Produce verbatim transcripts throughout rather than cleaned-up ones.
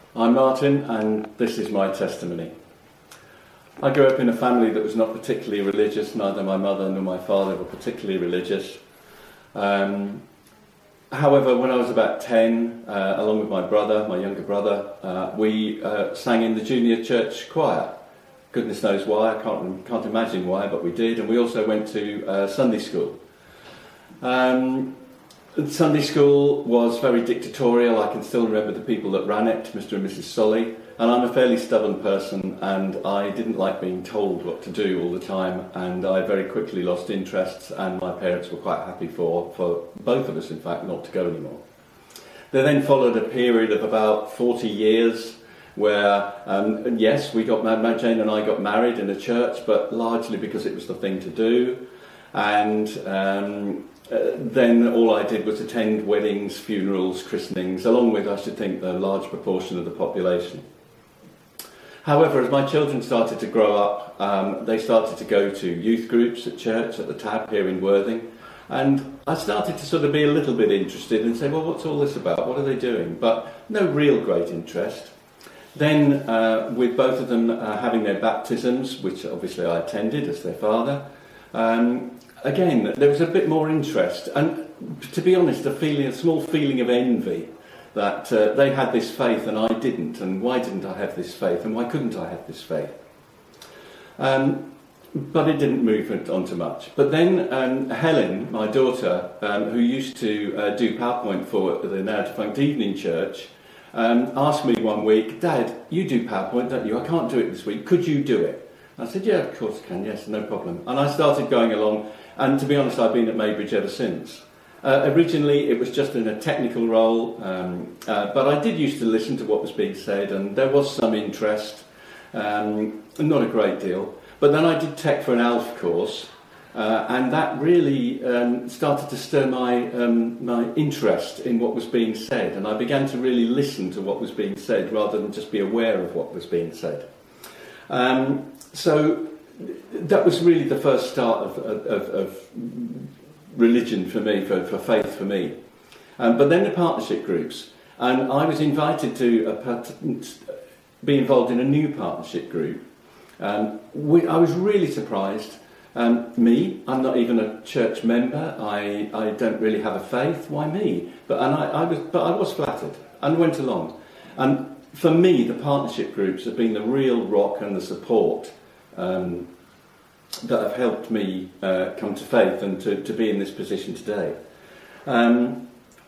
I'm Martin, and this is my testimony. I grew up in a family that was not particularly religious. Neither my mother nor my father were particularly religious. Um, however, when I was about ten, uh, along with my brother, my younger brother, uh, we uh, sang in the junior church choir. Goodness knows why, I can't, can't imagine why, but we did. And we also went to uh, Sunday school. Um, Sunday school was very dictatorial. I can still remember the people that ran it, Mister and Missus Solly. And I'm a fairly stubborn person, and I didn't like being told what to do all the time, and I very quickly lost interest, and my parents were quite happy for, for both of us, in fact, not to go anymore. There then followed a period of about forty years where, um, yes, we got married, Jane and I got married in a church, but largely because it was the thing to do. And um, uh, then all I did was attend weddings, funerals, christenings, along with, I should think, the large proportion of the population. However, as my children started to grow up, um, they started to go to youth groups at church, at the Tab here in Worthing, and I started to sort of be a little bit interested and say, well, what's all this about? What are they doing? But no real great interest. Then, uh, with both of them uh, having their baptisms, which obviously I attended as their father, um, again, there was a bit more interest, and to be honest, a feeling, a small feeling of envy that uh, they had this faith and I didn't, and why didn't I have this faith, and why couldn't I have this faith? Um, but it didn't move it on to much. But then um, Helen, my daughter, um, who used to uh, do PowerPoint for the Now Defunct Evening Church, um, asked me one week, Dad, you do PowerPoint, don't you? I can't do it this week. Could you do it? I said, yeah, of course I can, yes, no problem. And I started going along, and to be honest, I've been at Maybridge ever since. Uh, originally, it was just in a technical role, um, uh, but I did used to listen to what was being said, and there was some interest, um, not a great deal. But then I did Tech for an Alf course, uh, and that really um, started to stir my, um, my interest in what was being said, and I began to really listen to what was being said rather than just be aware of what was being said. Um, so that was really the first start of, of, of religion for me, for, for faith for me. Um, but then the partnership groups, and I was invited to uh, be involved in a new partnership group. Um, we, I was really surprised. Um, me, I'm not even a church member. I, I don't really have a faith. Why me? But and I, I was, but I was flattered and went along. And for me, the partnership groups have been the real rock and the support um, that have helped me uh, come to faith and to, to be in this position today. Um,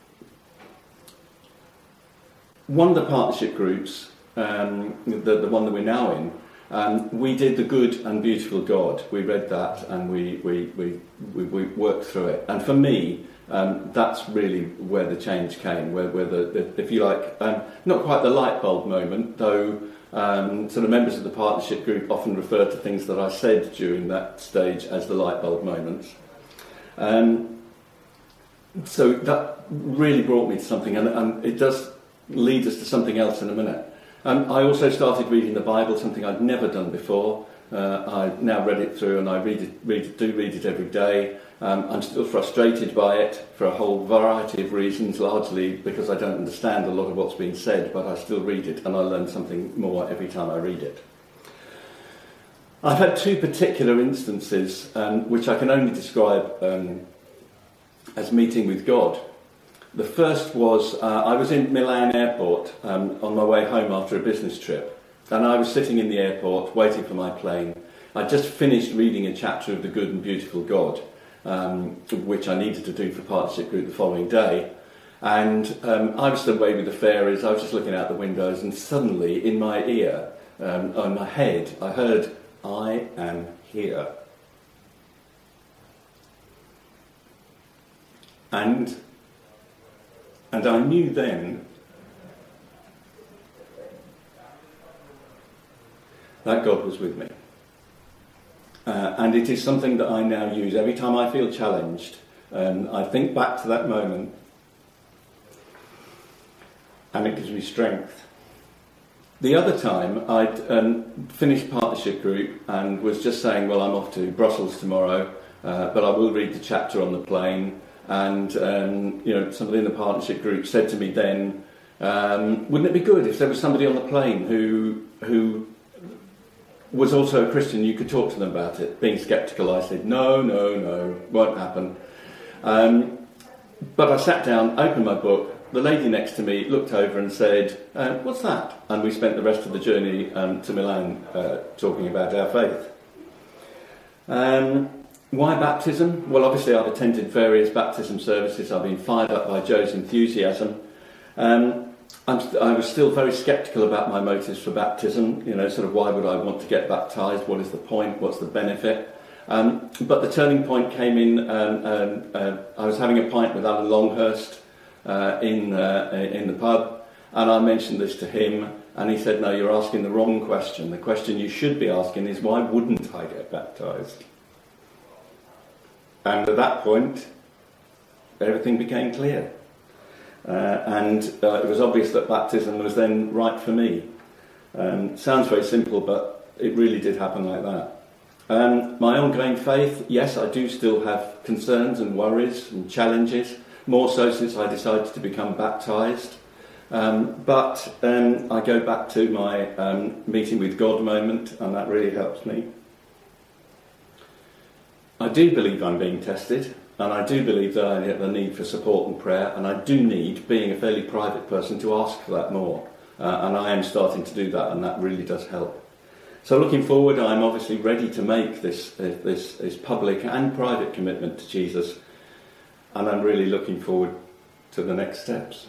one of the partnership groups, um, the, the one that we're now in, um, we did The Good and Beautiful God. We read that and we, we, we, we, we worked through it. And for me, um, that's really where the change came, where, where the, the, if you like, um, not quite the light bulb moment, though. Um, sort of members of the partnership group often refer to things that I said during that stage as the light bulb moments. Um, so that really brought me to something, and, and it does lead us to something else in a minute. Um, I also started reading the Bible, something I'd never done before. Uh, I now read it through, and I read it, read it, do read it every day. Um, I'm still frustrated by it for a whole variety of reasons, largely because I don't understand a lot of what's being said, but I still read it and I learn something more every time I read it. I've had two particular instances um, which I can only describe um, as meeting with God. The first was, uh, I was in Milan airport um, on my way home after a business trip, and I was sitting in the airport waiting for my plane. I'd just finished reading a chapter of The Good and Beautiful God, Um, which I needed to do for partnership group the following day, and um, I was still away with the fairies. I was just looking out the windows, and suddenly in my ear, um, on my head, I heard, "I am here," and and I knew then that God was with me. Uh, and it is something that I now use every time I feel challenged. Um, I think back to that moment, and it gives me strength. The other time, I'd um, finished partnership group and was just saying, well, I'm off to Brussels tomorrow, uh, but I will read the chapter on the plane. And um, you know, somebody in the partnership group said to me then, Um, wouldn't it be good if there was somebody on the plane who who was also a Christian? You could talk to them about it. Being sceptical, I said, no, no, no, won't happen. Um, but I sat down, opened my book. The lady next to me looked over and said, uh, what's that? And we spent the rest of the journey um, to Milan uh, talking about our faith. Um, why baptism? Well, obviously I've attended various baptism services. I've been fired up by Joe's enthusiasm. Um, I'm st- I was still very sceptical about my motives for baptism. You know, sort of why would I want to get baptised? What is the point? What's the benefit? Um, but the turning point came in, um, um, uh, I was having a pint with Alan Longhurst uh, in, uh, in the pub, and I mentioned this to him, and he said, no, you're asking the wrong question. The question you should be asking is, why wouldn't I get baptised? And at that point, everything became clear. Uh, and uh, it was obvious that baptism was then right for me. Um, sounds very simple, but it really did happen like that. Um, my ongoing faith, yes, I do still have concerns and worries and challenges, more so since I decided to become baptised. Um, but um, I go back to my um, meeting with God moment, and that really helps me. I do believe I'm being tested, and I do believe that I have the need for support and prayer, and I do need, being a fairly private person, to ask for that more. Uh, and I am starting to do that, and that really does help. So looking forward, I'm obviously ready to make this, uh, this, this public and private commitment to Jesus, and I'm really looking forward to the next steps.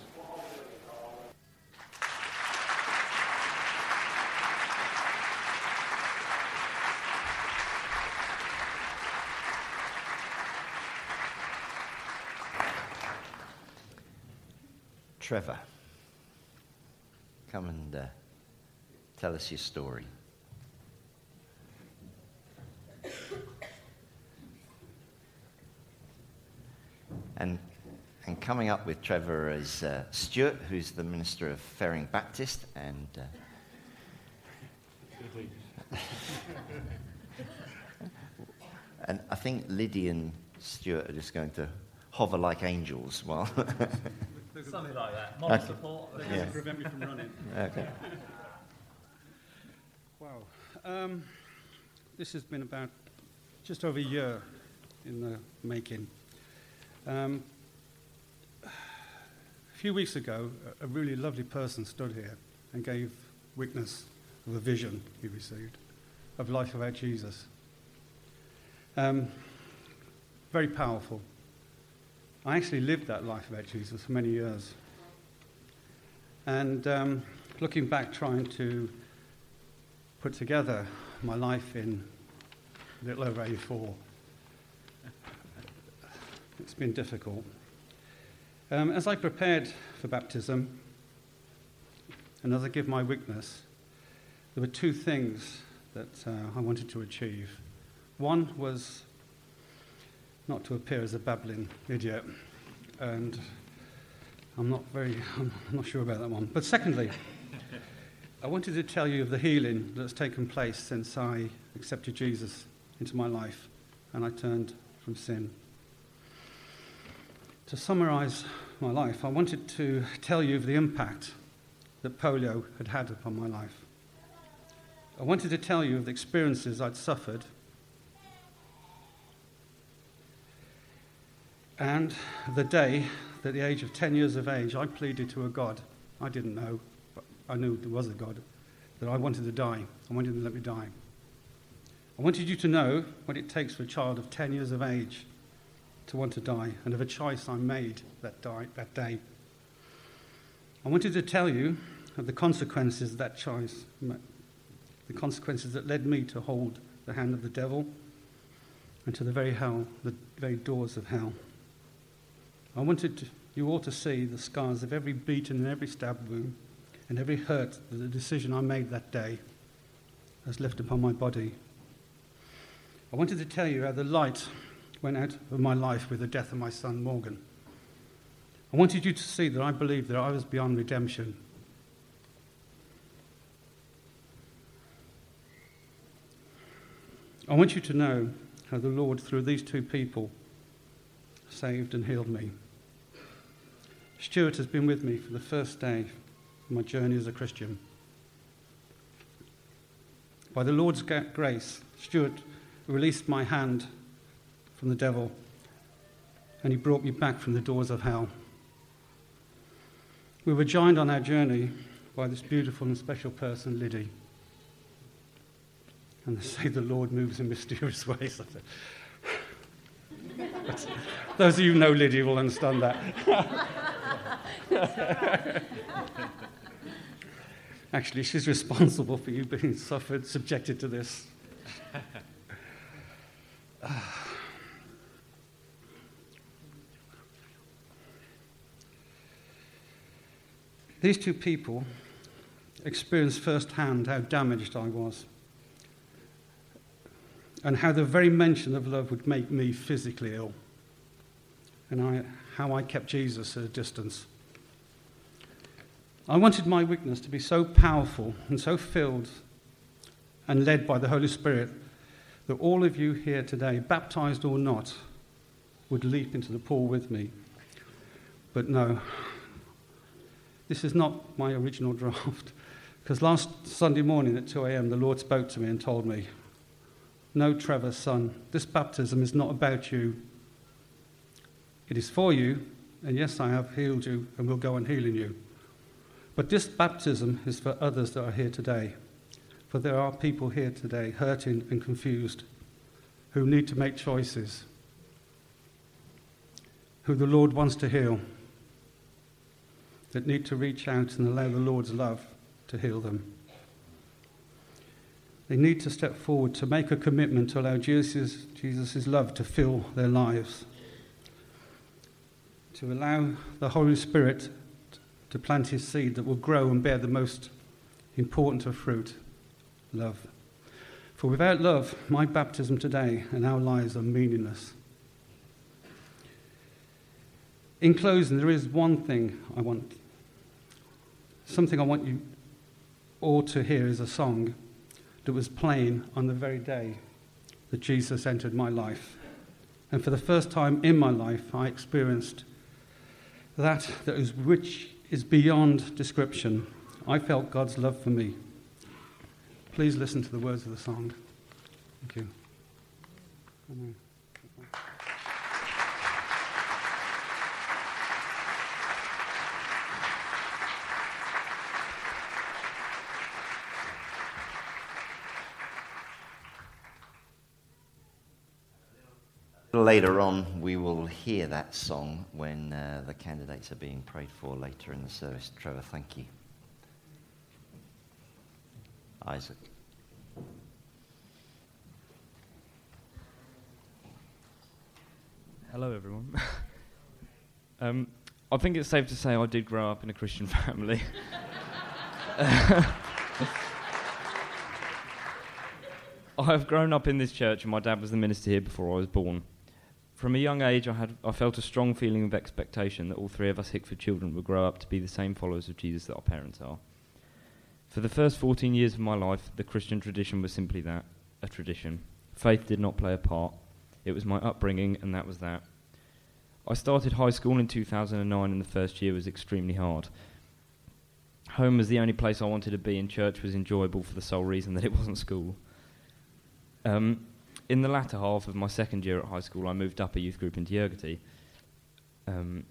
Trevor, come and uh, tell us your story. And and coming up with Trevor is uh, Stuart, who's the minister of Ferring Baptist, and uh, and I think Liddy and Stuart are just going to hover like angels while. Something like that. Moral Okay. support. They're Yeah. going to prevent me from running. Okay. Wow. Um, this has been about just over a year in the making. Um, a few weeks ago, a, a really lovely person stood here and gave witness of a vision he received of life without Jesus. Um, very powerful. I actually lived that life without Jesus for many years. And um, looking back, trying to put together my life in a little over eighty-four, it's been difficult. Um, as I prepared for baptism, and as I give my witness, there were two things that uh, I wanted to achieve. One was not to appear as a babbling idiot, and I'm not very, I'm not sure about that one. But secondly, I wanted to tell you of the healing that's taken place since I accepted Jesus into my life and I turned from sin. To summarize my life, I wanted to tell you of the impact that polio had had upon my life. I wanted to tell you of the experiences I'd suffered, and the day, at the age of ten years of age, I pleaded to a God I didn't know, but I knew there was a God, that I wanted to die. I wanted him to let me die. I wanted you to know what it takes for a child of ten years of age to want to die, and of a choice I made that, die, that day. I wanted to tell you of the consequences of that choice, the consequences that led me to hold the hand of the devil and to the very hell, the very doors of hell. I wanted to, you all to see the scars of every beaten and every stab wound and every hurt that the decision I made that day has left upon my body. I wanted to tell you how the light went out of my life with the death of my son Morgan. I wanted you to see that I believed that I was beyond redemption. I want you to know how the Lord, through these two people, saved and healed me. Stuart has been with me for the first day of my journey as a Christian. By the Lord's grace, Stuart released my hand from the devil, and he brought me back from the doors of hell. We were joined on our journey by this beautiful and special person, Liddy. And they say the Lord moves in mysterious ways. Those of you who know Liddy will understand that. Actually, she's responsible for you being suffered, subjected to this. These two people experienced firsthand how damaged I was, and how the very mention of love would make me physically ill, and I, how I kept Jesus at a distance. I wanted my witness to be so powerful and so filled and led by the Holy Spirit that all of you here today, baptized or not, would leap into the pool with me. But no, this is not my original draft, because last Sunday morning at two a.m. the Lord spoke to me and told me, "No, Trevor, son, this baptism is not about you. It is for you, and yes, I have healed you and will go on healing you. But this baptism is for others that are here today. For there are people here today hurting and confused, who need to make choices, who the Lord wants to heal, that need to reach out and allow the Lord's love to heal them. They need to step forward to make a commitment to allow Jesus, Jesus' love to fill their lives, to allow the Holy Spirit to plant his seed that will grow and bear the most important of fruit, love. For without love, my baptism today and our lives are meaningless." In closing, there is one thing I want, something I want you all to hear is a song that was playing on the very day that Jesus entered my life. And for the first time in my life, I experienced that that is which is beyond description. I felt God's love for me. Please listen to the words of the song. Thank you. Amen. Later on, we will hear that song when uh, the candidates are being prayed for later in the service. Trevor, thank you. Isaac. Hello, everyone. um, I think it's safe to say I did grow up in a Christian family. I have grown up in this church, and my dad was the minister here before I was born. From a young age, I had I felt a strong feeling of expectation that all three of us Hickford children would grow up to be the same followers of Jesus that our parents are. For the first fourteen years of my life, the Christian tradition was simply that, a tradition. Faith did not play a part. It was my upbringing, and that was that. I started high school in two thousand nine, and the first year was extremely hard. Home was the only place I wanted to be, and church was enjoyable for the sole reason that it wasn't school. Um, in the latter half of my second year at high school, I moved up a youth group into Yergety. Um,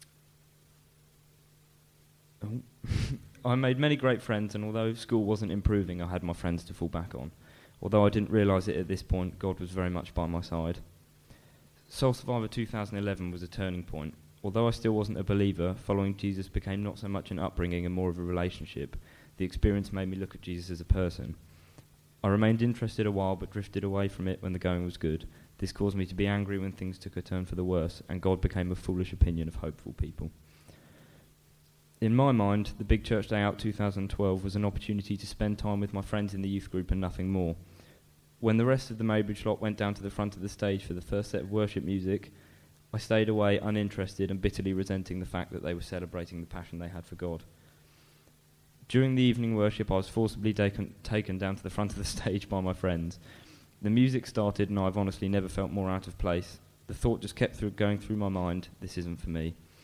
oh. I made many great friends, and although school wasn't improving, I had my friends to fall back on. Although I didn't realise it at this point, God was very much by my side. Soul Survivor two thousand eleven was a turning point. Although I still wasn't a believer, following Jesus became not so much an upbringing and more of a relationship. The experience made me look at Jesus as a person. I remained interested a while, but drifted away from it when the going was good. This caused me to be angry when things took a turn for the worse, and God became a foolish opinion of hopeful people. In my mind, the Big Church Day Out two thousand twelve was an opportunity to spend time with my friends in the youth group and nothing more. When the rest of the Maybridge lot went down to the front of the stage for the first set of worship music, I stayed away uninterested and bitterly resenting the fact that they were celebrating the passion they had for God. During the evening worship, I was forcibly taken, taken down to the front of the stage by my friends. The music started, and I've honestly never felt more out of place. The thought just kept through, going through my mind, this isn't for me.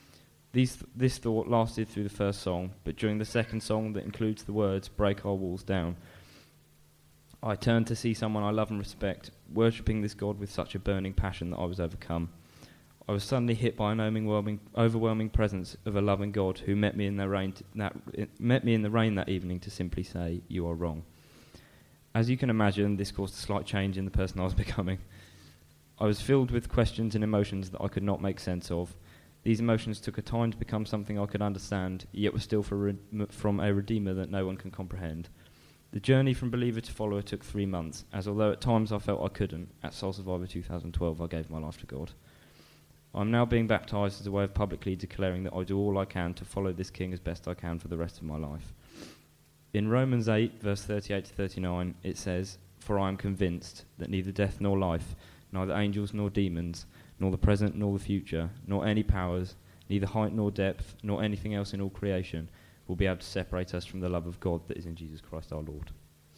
These, this thought lasted through the first song, but during the second song that includes the words, "Break our walls down," I turned to see someone I love and respect, worshipping this God with such a burning passion that I was overcome. I was suddenly hit by an overwhelming, overwhelming presence of a loving God who met me in the rain. T- that it met me in the rain that evening to simply say, "You are wrong." As you can imagine, this caused a slight change in the person I was becoming. I was filled with questions and emotions that I could not make sense of. These emotions took a time to become something I could understand, yet were still for re- from a Redeemer that no one can comprehend. The journey from believer to follower took three months, as although at times I felt I couldn't, at Soul Survivor two thousand twelve I gave my life to God. I'm now being baptised as a way of publicly declaring that I do all I can to follow this King as best I can for the rest of my life. In Romans eight, verse thirty-eight to thirty-nine, it says, "For I am convinced that neither death nor life, neither angels nor demons, nor the present nor the future, nor any powers, neither height nor depth, nor anything else in all creation, will be able to separate us from the love of God that is in Jesus Christ our Lord."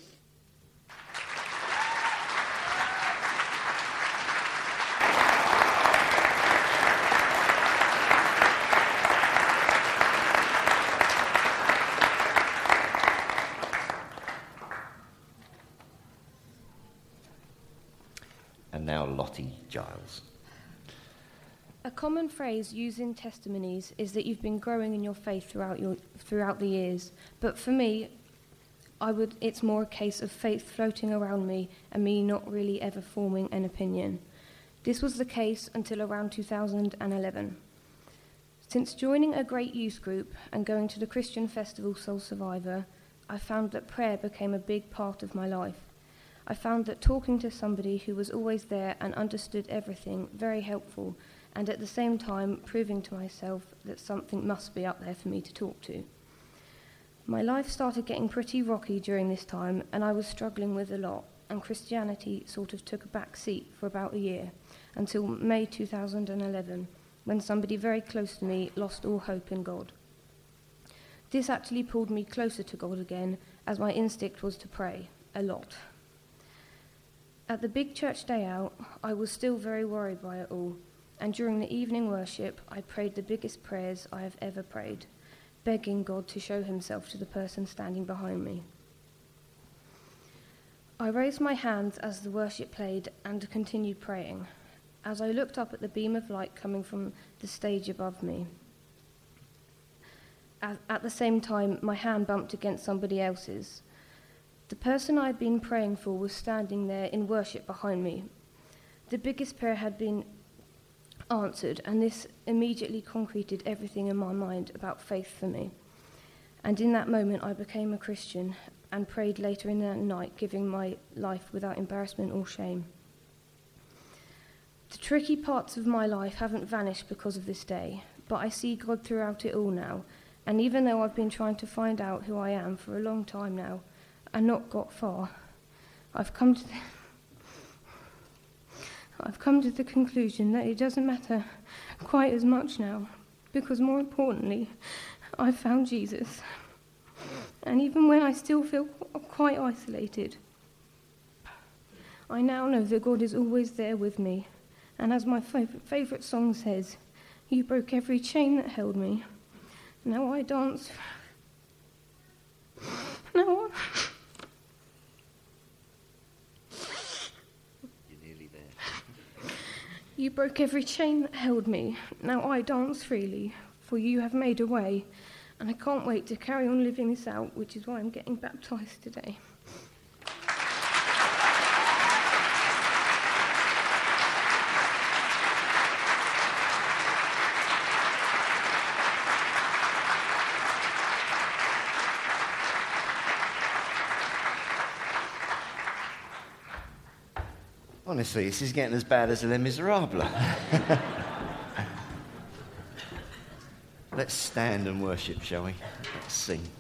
And now Lottie Giles. A common phrase used in testimonies is that you've been growing in your faith throughout your throughout the years. But for me, I would it's more a case of faith floating around me and me not really ever forming an opinion. This was the case until around two thousand eleven. Since joining a great youth group and going to the Christian festival Soul Survivor, I found that prayer became a big part of my life. I found that talking to somebody who was always there and understood everything very helpful, and at the same time proving to myself that something must be up there for me to talk to. My life started getting pretty rocky during this time, and I was struggling with a lot, and Christianity sort of took a back seat for about a year, until May two thousand eleven, when somebody very close to me lost all hope in God. This actually pulled me closer to God again, as my instinct was to pray, a lot. At the big church day out, I was still very worried by it all, and during the evening worship, I prayed the biggest prayers I have ever prayed, begging God to show himself to the person standing behind me. I raised my hands as the worship played and continued praying, as I looked up at the beam of light coming from the stage above me. At, at the same time, my hand bumped against somebody else's. The person I had been praying for was standing there in worship behind me. The biggest prayer had been answered, and this immediately concreted everything in my mind about faith for me. And in that moment, I became a Christian and prayed later in that night, giving my life without embarrassment or shame. The tricky parts of my life haven't vanished because of this day, but I see God throughout it all now. And even though I've been trying to find out who I am for a long time now, and not got far, I've come to the I've come to the conclusion that it doesn't matter quite as much now, because more importantly, I've found Jesus. And even when I still feel quite isolated, I now know that God is always there with me. And as my favorite, favorite song says, "You broke every chain that held me. Now I dance. Now I... You broke every chain that held me. Now I dance freely, for you have made a way. And I can't wait to carry on living this out, which is why I'm getting baptised today." Honestly, this is getting as bad as Les Miserables. Let's stand and worship, shall we? Let's sing.